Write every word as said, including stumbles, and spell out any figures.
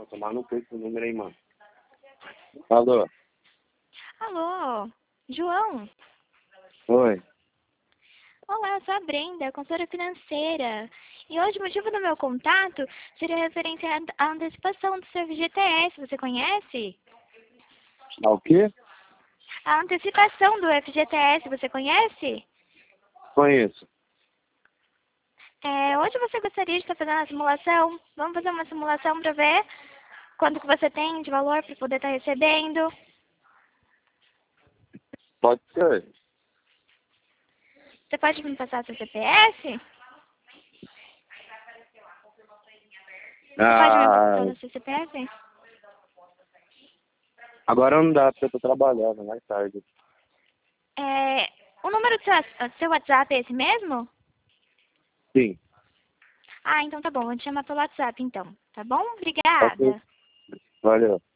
tomar no cu esse número aí, mano. Alô? Alô, João? Oi. Olá, eu sou a Brenda, consultora financeira. E hoje o motivo do meu contato seria referente à à antecipação do seu F G T S. Você conhece? Ah, o quê? A antecipação do F G T S, você conhece? Conheço. É, hoje você gostaria de estar fazendo a simulação? Vamos fazer uma simulação para ver quanto que você tem de valor para poder estar recebendo. Pode ser. Você pode me passar seu C P F? Você pode me Ah, passar o seu C P F? agora não dá porque eu tô trabalhando, mais tarde. É, o número do seu, seu WhatsApp é esse mesmo? Sim. Ah, então tá bom. Vou te chamar pelo WhatsApp, então. Tá bom? Ok. Obrigada. Valeu.